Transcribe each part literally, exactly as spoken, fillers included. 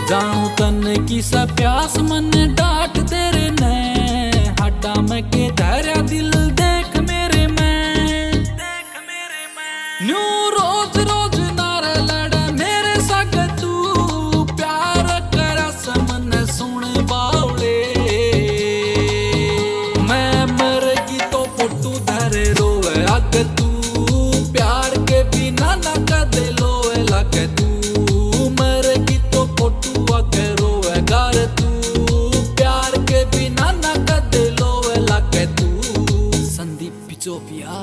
जाऊं तन की सा प्यास मन डांट तेरे ने हटा मैं के धैर्य दिल देख मेरे में देख मेरे में न्यू रोज रोज नारे लड़े मेरे संग तू प्यार कर समन सुन बावले मैं मरगी तो पुट्टू धरे रोए अग तू प्यार के बिना न कदे लोए लगे तू Utopia.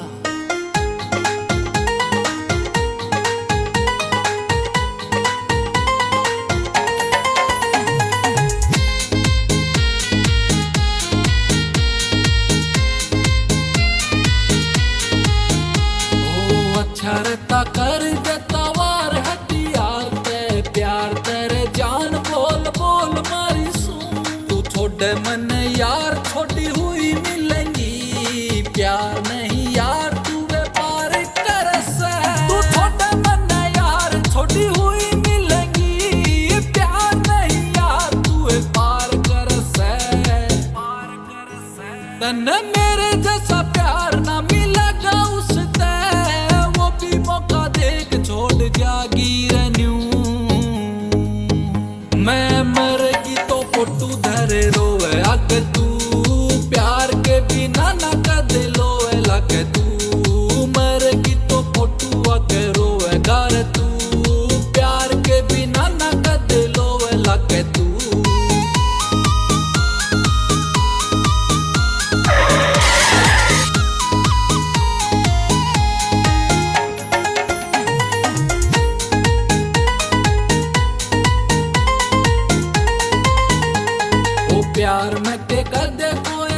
ओ अच्छा रहता कर देता वार हथियार ते प्यार तेरे जान बोल बोल मारी सुन तू छोड़े मन यार छोटी हुई मिलेंगी प्यार नहीं यार तू व्यापार कर से तू छोटा मन यार छोटी हुई मिलेंगी प्यार नहीं यार तू व्यापार कर से पार कर से तन मेरे जैसा प्यार ना मिलेगा उससे वो भी मौका देख छोड़ जागी रन्यू मैं मरगी तो फोटू धरे रोए अग तू प्यार के बिना ना कदे लोए लगे तू मरगी तो फोटू आके रोए घर तू प्यार के बिना ना कदे लोए लगे तू ओ प्यार में के कर दे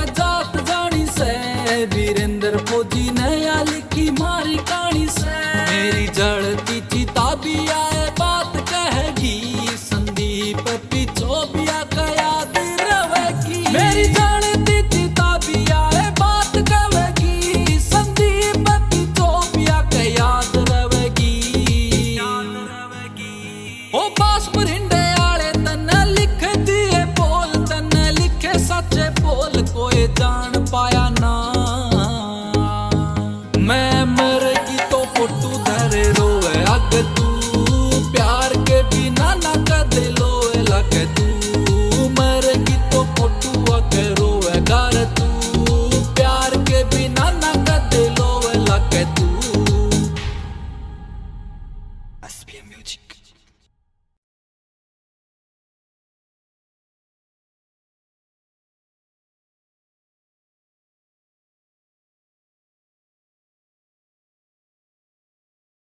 वीरेंद्र फौजी नया लिखी मारी कहानी से मेरी जड़ती चिता भी आए बात कहेगी संदीप पिछोबिया का याद रहेगी मेरी जड़ती चिता भी आए बात कहेगी संदीप पिछोबिया का याद रहेगी याद रहेगी ओ पास परिंदे आले तन लिख दिए बोल तन लिखे सच्चे बोल कोई जान